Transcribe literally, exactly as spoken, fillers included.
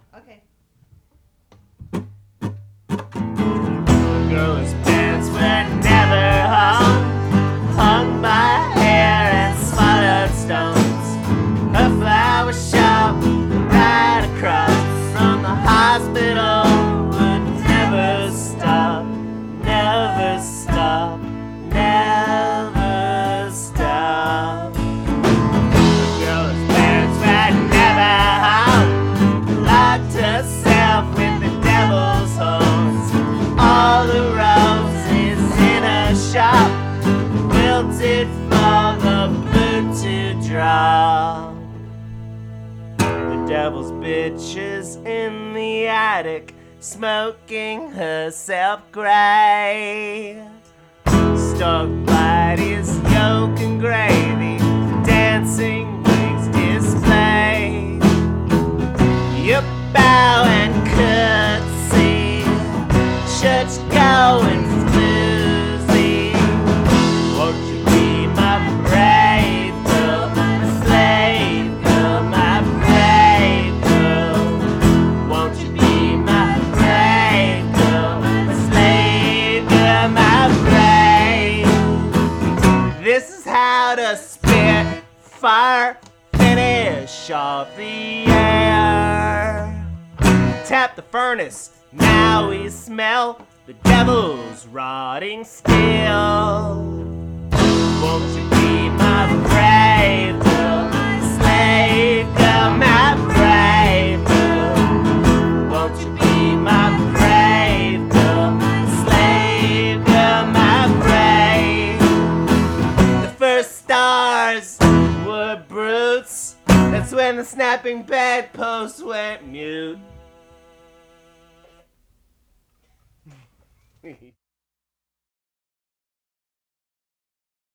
Okay. Girl's pants were never hung, hung by hair and swallowed stones. Her flower shop right across from the hospital would never stop, never stop, never stop. The girl's pants were never hung, locked herself with the devil's horns. All the roses in her shop wilted for the moon to drop. The devil's bitches in the attic, smoking herself grey. Stock bodies, yolk and gravy, dancing wigs display. You bow and curtsy, church going floozy. Won't you be my brave girl, my slave girl, my brave girl? Won't you be my brave girl, my slave girl, my brave? This is how to spit fire, finish off the air. Tap the furnace, now we smell the devil's rotting steel. Won't you be my brave girl, my slave girl, my brave girl? Won't you be my brave girl, my slave girl, my brave? The first stars were brutes. That's when the snapping bedpost went mute.